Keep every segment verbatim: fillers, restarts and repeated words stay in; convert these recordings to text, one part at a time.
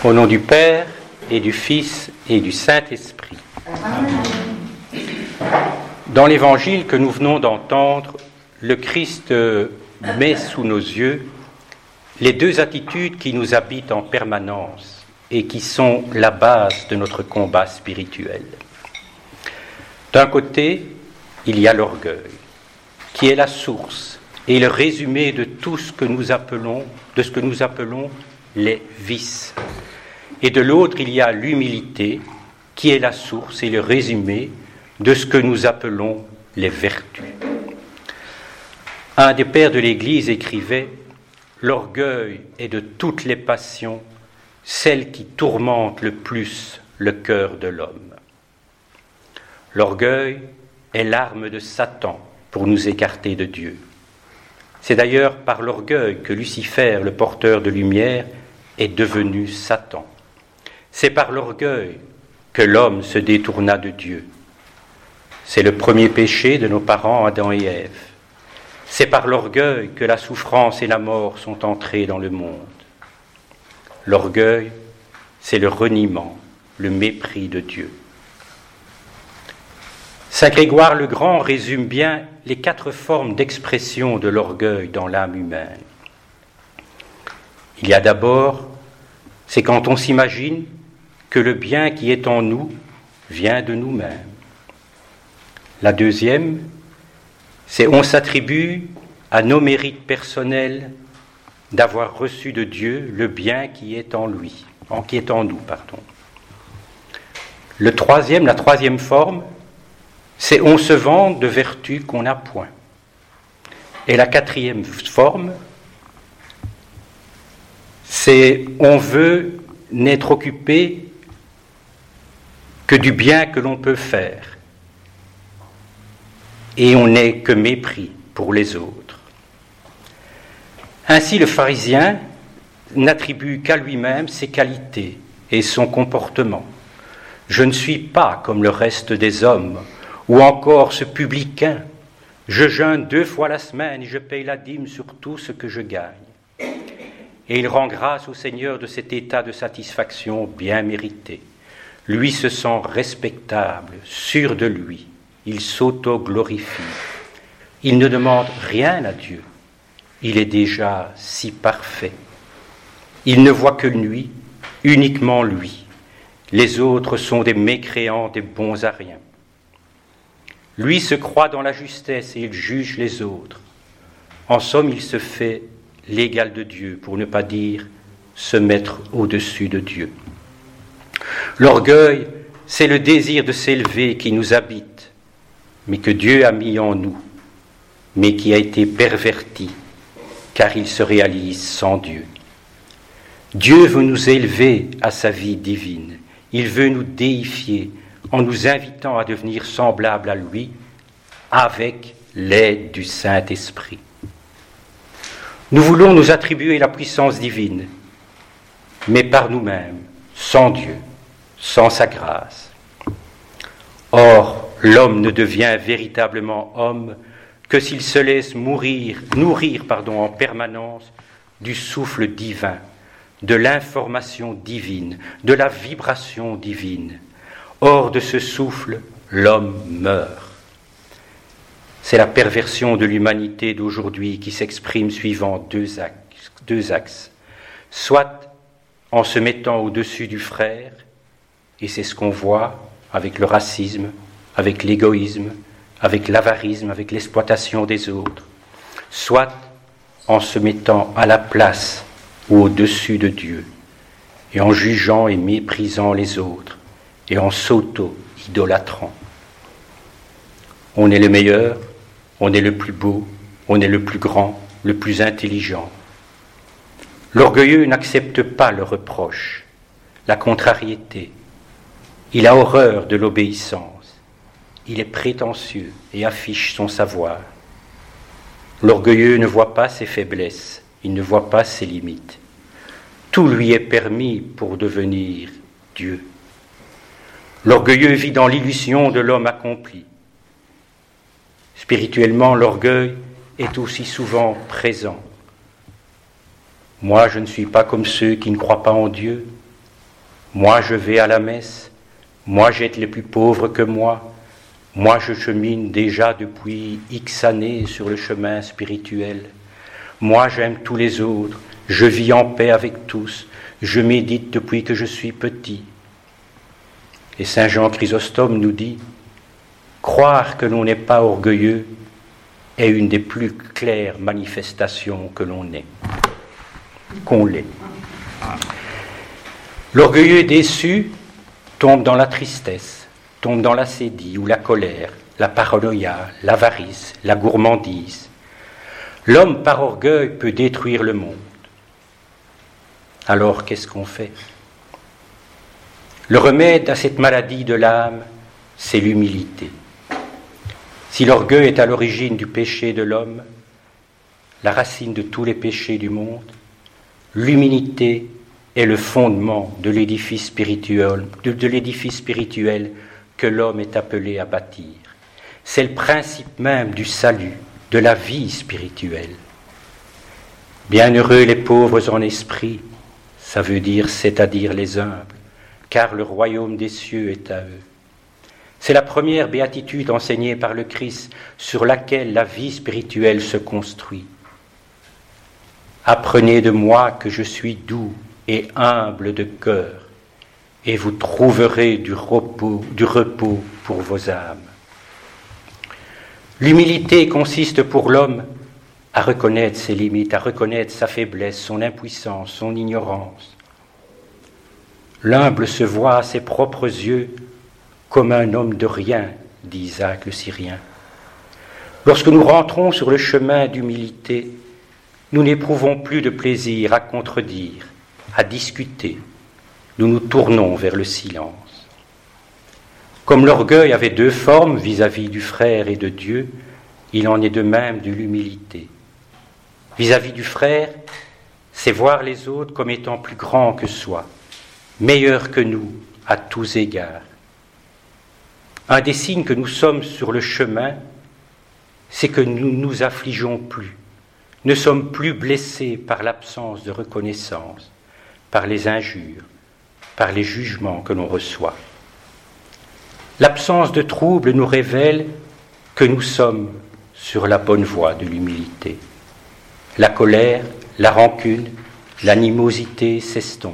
Au nom du Père et du Fils et du Saint-Esprit. Dans l'évangile que nous venons d'entendre, le Christ met sous nos yeux les deux attitudes qui nous habitent en permanence et qui sont la base de notre combat spirituel. D'un côté, il y a l'orgueil, qui est la source et le résumé de tout ce que nous appelons, de ce que nous appelons les vices. Et de l'autre, il y a l'humilité, qui est la source et le résumé de ce que nous appelons les vertus. Un des pères de l'Église écrivait « L'orgueil est de toutes les passions, celle qui tourmente le plus le cœur de l'homme. » L'orgueil est l'arme de Satan pour nous écarter de Dieu. C'est d'ailleurs par l'orgueil que Lucifer, le porteur de lumière, est devenu Satan. C'est par l'orgueil que l'homme se détourna de Dieu. C'est le premier péché de nos parents Adam et Ève. C'est par l'orgueil que la souffrance et la mort sont entrées dans le monde. L'orgueil, c'est le reniement, le mépris de Dieu. Saint Grégoire le Grand résume bien les quatre formes d'expression de l'orgueil dans l'âme humaine. Il y a d'abord, c'est quand on s'imagine que le bien qui est en nous vient de nous-mêmes. La deuxième, c'est on s'attribue à nos mérites personnels d'avoir reçu de Dieu le bien qui est en lui, en qui est en nous, pardon. Le troisième, la troisième forme, c'est on se vante de vertus qu'on n'a point. Et la quatrième forme, c'est on veut n'être occupé que du bien que l'on peut faire. Et on n'est que mépris pour les autres. Ainsi, le pharisien n'attribue qu'à lui-même ses qualités et son comportement. Je ne suis pas comme le reste des hommes, ou encore ce publicain. Je jeûne deux fois la semaine et je paye la dîme sur tout ce que je gagne. Et il rend grâce au Seigneur de cet état de satisfaction bien mérité. Lui se sent respectable, sûr de lui. Il s'auto-glorifie. Il ne demande rien à Dieu. Il est déjà si parfait. Il ne voit que lui, uniquement lui. Les autres sont des mécréants, des bons à rien. Lui se croit dans la justesse et il juge les autres. En somme, il se fait l'égal de Dieu, pour ne pas dire se mettre au-dessus de Dieu. L'orgueil, c'est le désir de s'élever qui nous habite, mais que Dieu a mis en nous, mais qui a été perverti, car il se réalise sans Dieu. Dieu veut nous élever à sa vie divine. Il veut nous déifier en nous invitant à devenir semblables à lui avec l'aide du Saint-Esprit. Nous voulons nous attribuer la puissance divine, mais par nous-mêmes, sans Dieu, sans sa grâce. Or, l'homme ne devient véritablement homme que s'il se laisse mourir, nourrir pardon, en permanence du souffle divin, de l'information divine, de la vibration divine. Hors de ce souffle, l'homme meurt. C'est la perversion de l'humanité d'aujourd'hui qui s'exprime suivant deux axes, deux axes. Soit en se mettant au-dessus du frère, et c'est ce qu'on voit avec le racisme, avec l'égoïsme, avec l'avarisme, avec l'exploitation des autres. Soit en se mettant à la place ou au-dessus de Dieu, et en jugeant et méprisant les autres, et en s'auto-idolâtrant. On est le meilleur, on est le plus beau, on est le plus grand, le plus intelligent. L'orgueilleux n'accepte pas le reproche, la contrariété. Il a horreur de l'obéissance. Il est prétentieux et affiche son savoir. L'orgueilleux ne voit pas ses faiblesses, il ne voit pas ses limites. Tout lui est permis pour devenir Dieu. L'orgueilleux vit dans l'illusion de l'homme accompli. Spirituellement, l'orgueil est aussi souvent présent. Moi, je ne suis pas comme ceux qui ne croient pas en Dieu. Moi je vais à la messe, moi j'aide les plus pauvres que moi, moi je chemine déjà depuis X années sur le chemin spirituel, moi j'aime tous les autres, je vis en paix avec tous, je médite depuis que je suis petit. Et Saint Jean Chrysostome nous dit, croire que l'on n'est pas orgueilleux est une des plus claires manifestations que l'on est, qu'on l'est. L'orgueilleux déçu tombe dans la tristesse, tombe dans la sédie ou la colère, la paranoïa, l'avarice, la gourmandise. L'homme par orgueil peut détruire le monde. Alors qu'est-ce qu'on fait? Le remède à cette maladie de l'âme, c'est l'humilité. Si l'orgueil est à l'origine du péché de l'homme, la racine de tous les péchés du monde, l'humilité est le fondement de l'édifice spirituel, de, de l'édifice spirituel que l'homme est appelé à bâtir. C'est le principe même du salut, de la vie spirituelle. Bienheureux les pauvres en esprit, ça veut dire c'est-à-dire les humbles, car le royaume des cieux est à eux. C'est la première béatitude enseignée par le Christ sur laquelle la vie spirituelle se construit. Apprenez de moi que je suis doux et humble de cœur, et vous trouverez du repos, du repos pour vos âmes. L'humilité consiste pour l'homme à reconnaître ses limites, à reconnaître sa faiblesse, son impuissance, son ignorance. L'humble se voit à ses propres yeux comme un homme de rien, dit Isaac le Syrien. Lorsque nous rentrons sur le chemin d'humilité, nous n'éprouvons plus de plaisir à contredire, à discuter. Nous nous tournons vers le silence. Comme l'orgueil avait deux formes vis-à-vis du frère et de Dieu, il en est de même de l'humilité. Vis-à-vis du frère, c'est voir les autres comme étant plus grands que soi, meilleurs que nous à tous égards. Un des signes que nous sommes sur le chemin, c'est que nous ne nous affligeons plus, ne sommes plus blessés par l'absence de reconnaissance, par les injures, par les jugements que l'on reçoit. L'absence de trouble nous révèle que nous sommes sur la bonne voie de l'humilité. La colère, la rancune, l'animosité s'estompent.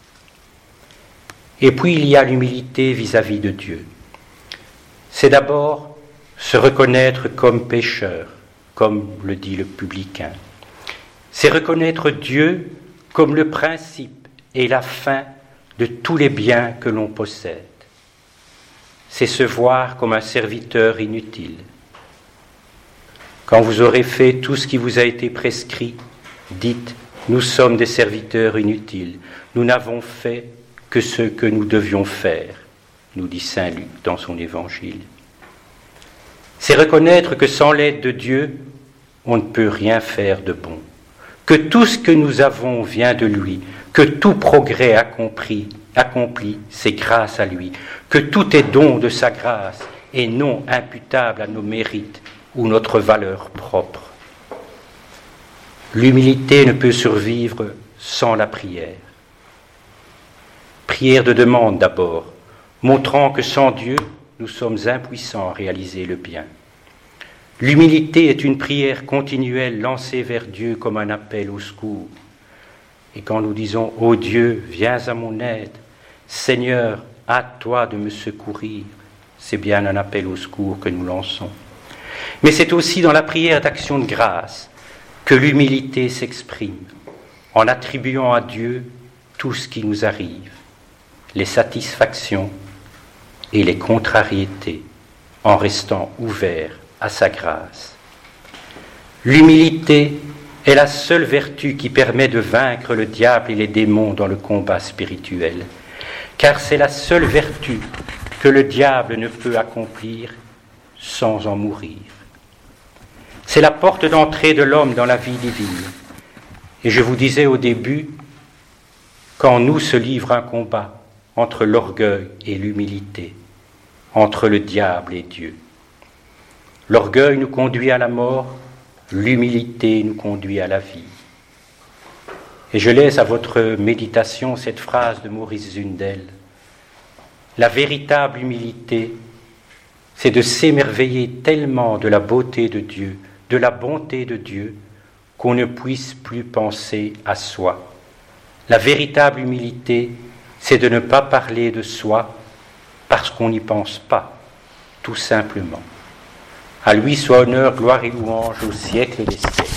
Et puis il y a l'humilité vis-à-vis de Dieu. C'est d'abord se reconnaître comme pécheur, comme le dit le publicain. C'est reconnaître Dieu comme le principe et la fin de tous les biens que l'on possède. C'est se voir comme un serviteur inutile. Quand vous aurez fait tout ce qui vous a été prescrit, dites « Nous sommes des serviteurs inutiles, nous n'avons fait que ce que nous devions faire », nous dit saint Luc dans son évangile. C'est reconnaître que sans l'aide de Dieu, on ne peut rien faire de bon, que tout ce que nous avons vient de lui, que tout progrès accompli, accompli, c'est grâce à lui, que tout est don de sa grâce et non imputable à nos mérites ou notre valeur propre. L'humilité ne peut survivre sans la prière. Prière de demande d'abord, montrant que sans Dieu, nous sommes impuissants à réaliser le bien. L'humilité est une prière continuelle lancée vers Dieu comme un appel au secours. Et quand nous disons « Ô Dieu, viens à mon aide, Seigneur, hâte-toi de me secourir », c'est bien un appel au secours que nous lançons. Mais c'est aussi dans la prière d'action de grâce que l'humilité s'exprime, en attribuant à Dieu tout ce qui nous arrive, les satisfactions et les contrariétés, en restant ouverts à sa grâce. L'humilité est la seule vertu qui permet de vaincre le diable et les démons dans le combat spirituel, car c'est la seule vertu que le diable ne peut accomplir sans en mourir. C'est la porte d'entrée de l'homme dans la vie divine. Et je vous disais au début, qu'en nous se livre un combat entre l'orgueil et l'humilité, entre le diable et Dieu. L'orgueil nous conduit à la mort, l'humilité nous conduit à la vie. Et je laisse à votre méditation cette phrase de Maurice Zundel. La véritable humilité, c'est de s'émerveiller tellement de la beauté de Dieu, de la bonté de Dieu, qu'on ne puisse plus penser à soi. La véritable humilité, c'est de ne pas parler de soi parce qu'on n'y pense pas, tout simplement. À lui soit honneur, gloire et louange au siècle des siècles.